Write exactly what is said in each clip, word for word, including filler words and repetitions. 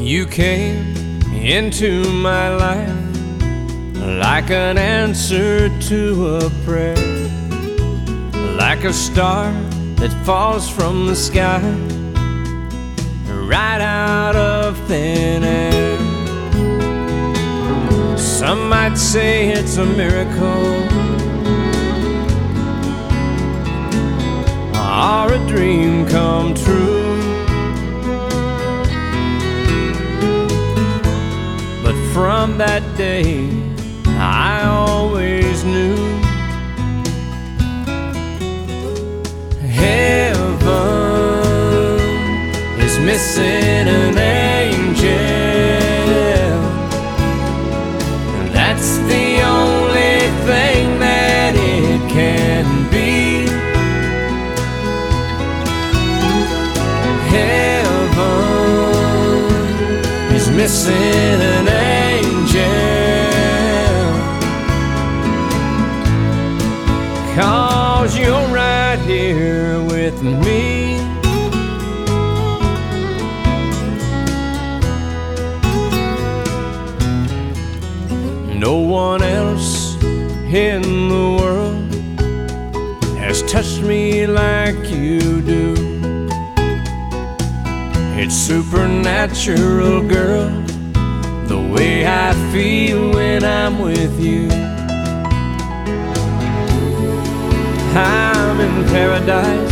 You came into my life like an answer to a prayer, like a star that falls from the sky right out of thin air. Some might say it's a miracle or a dream come true, but from that day I always knew heaven is missing an angel. That's the only thing that it can be. Heaven is missing an angel, 'cause you're right here with me. No one else in the world has touched me like you do. It's supernatural, girl, the way I feel when I'm with you. I'm in paradise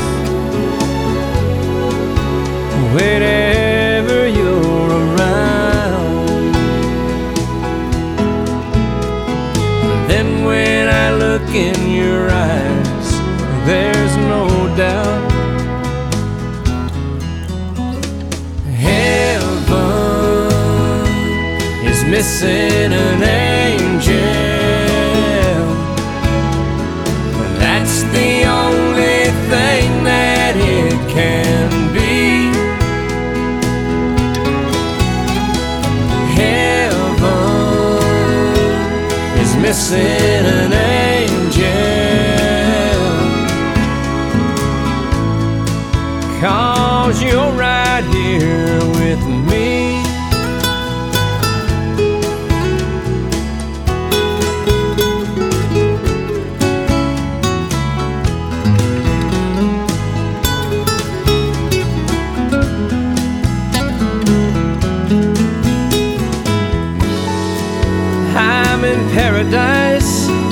whenever you're around. Then when I look in your eyes, there's no doubt heaven is missing an angel. That's the only thing that it can be. Heaven is missing an angel, 'cause you're right here with me. I'm in paradise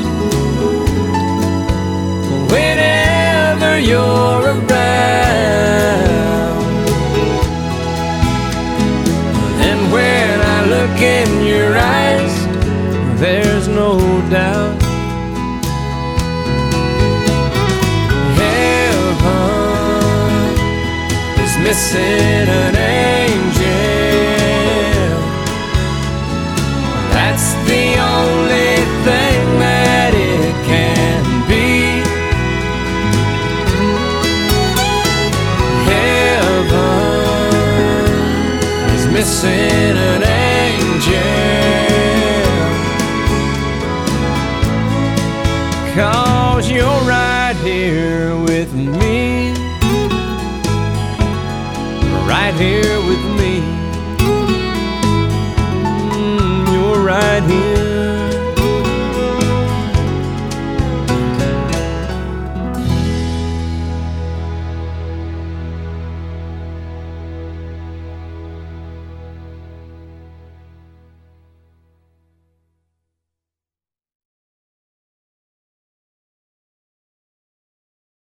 whenever you're around. And when I look in your eyes, there's no doubt heaven is missing an angel. That's the only thing that it can be. Heaven is missing an angel, 'cause you're right here with me. Right here with me. Right here